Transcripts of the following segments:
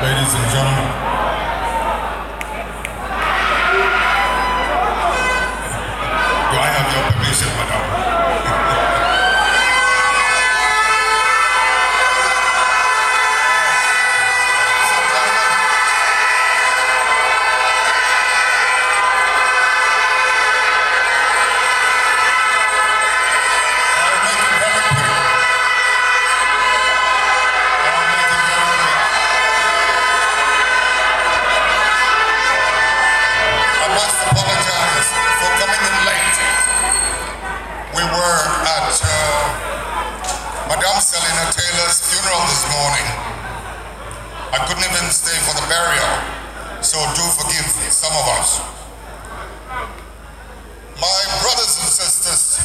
Ladies and gentlemen, do I have your permission, madam? Madame Selina Taylor's funeral this morning. I couldn't even stay for the burial, so do forgive some of us. My brothers and sisters,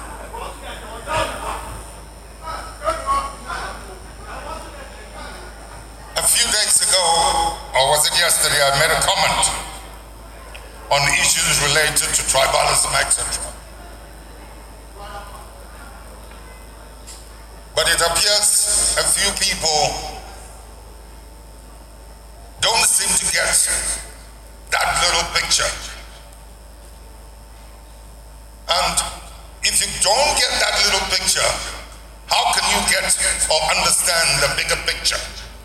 a few days ago, or was it yesterday, I made a comment on issues related to tribalism, etc. But it appears a few people don't seem to get that little picture. And if you don't get that little picture, how can you get or understand the bigger picture?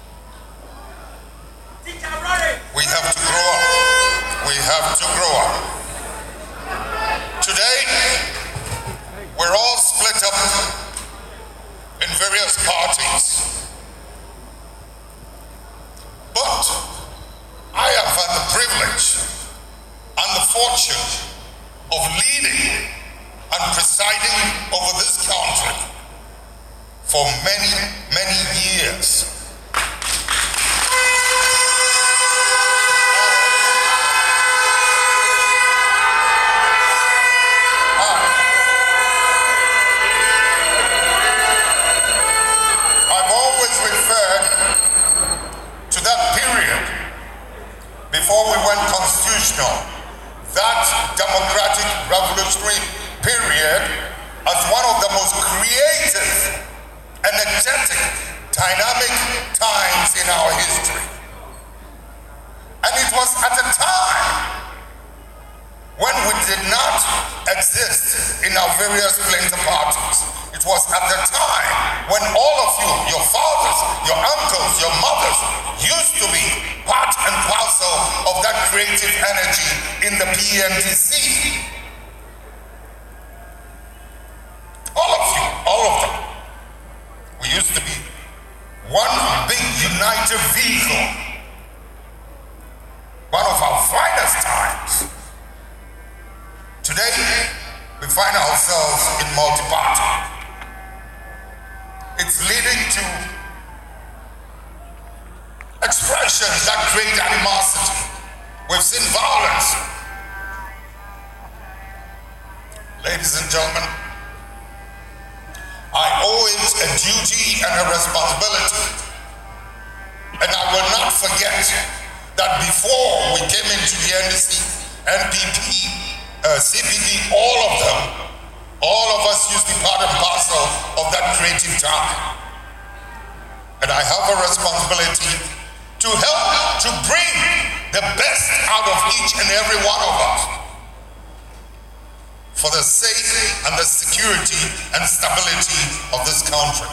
We have to grow up. We have to grow up. Today, we're all split up in various parties. But I have had the privilege and the fortune of leading and presiding over this country for many, many years. Before we went constitutional, that democratic revolutionary period as one of the most creative, energetic, dynamic times in our history. And it was at a time when we did not exist in our various political parties. It was at the time when all of you, your fathers, your uncles, your mothers, used to be part and parcel of that creative energy in the PNDC. All of you, all of them. We used to be one big united vehicle. One of our finest times. Today, we find ourselves in multi-party. It's leading to expressions that create animosity. We've seen violence. Ladies and gentlemen, I owe it a duty and a responsibility. And I will not forget that before we came into the NDC, NPP, CPD, all of us used to be part and parcel of that creative time. And I have a responsibility to help to bring the best out of each and every one of us for the sake and the security and stability of this country.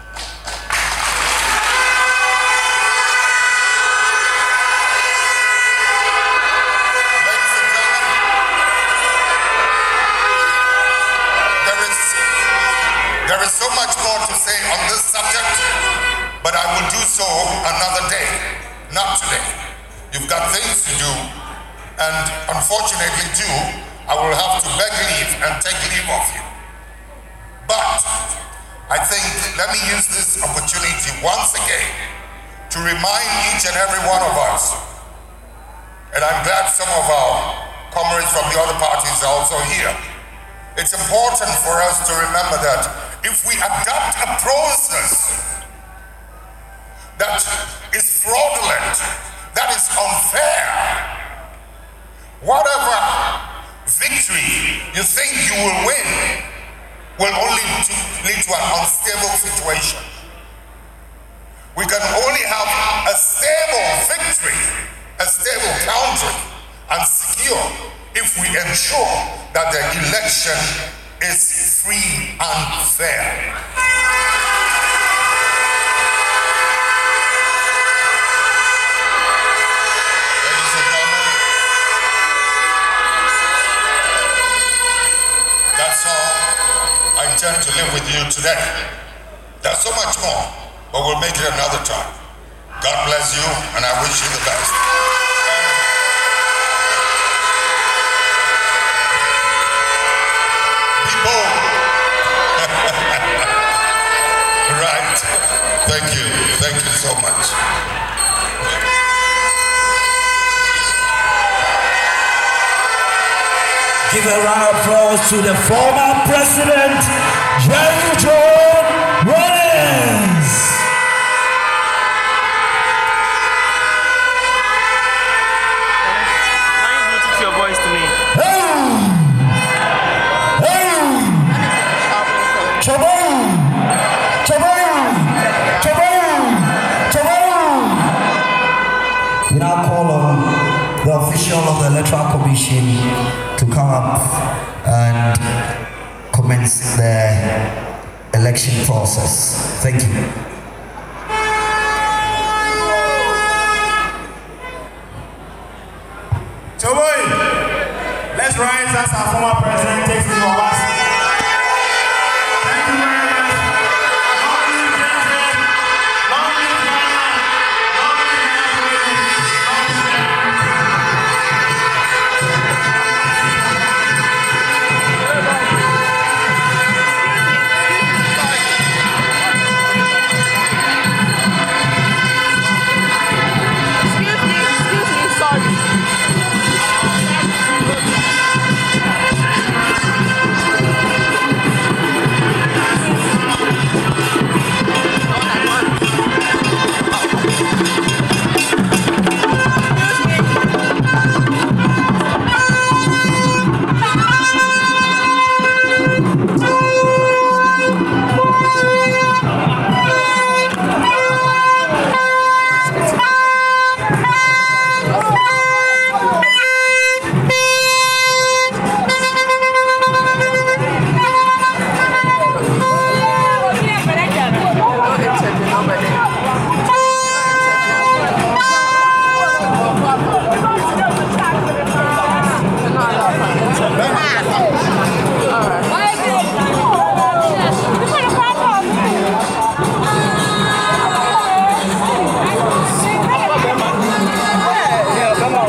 There is so much more to say on this subject, but I will do so another day, not today. You've got things to do, and unfortunately too, I will have to beg leave and take leave of you. But I think, let me use this opportunity once again to remind each and every one of us, and I'm glad some of our comrades from the other parties are also here. It's important for us to remember that if we adopt a process that is fraudulent, that is unfair, whatever victory you think you will win will only lead to an unstable situation. We can only have a stable and secure if we ensure that the election is free and fair. Ladies and gentlemen, that's all I intend to live with you today. There's so much more, but we'll make it another time. God bless you, and I wish you the best. Be bold. Right. Thank you. Thank you so much. Give a round of applause to the former president, Jerry John Rawlings. Your voice to me. We now call on the official of the Electoral Commission to come up and commence the election process. Thank you. Let's rise as our former